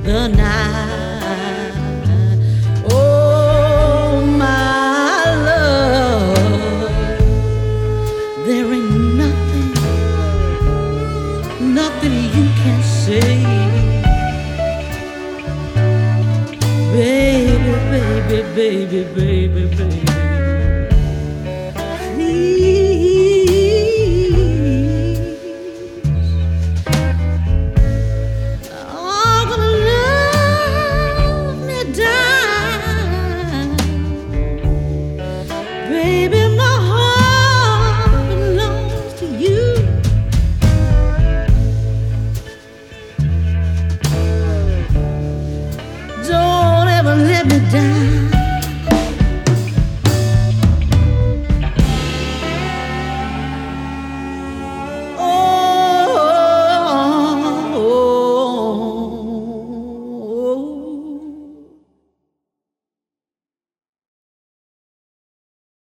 the night. Oh, my love, there ain't nothing you can say. Baby, baby, baby, baby, baby, please. Oh, gonna love me down. Baby, my heart belongs to you. Don't ever let me down.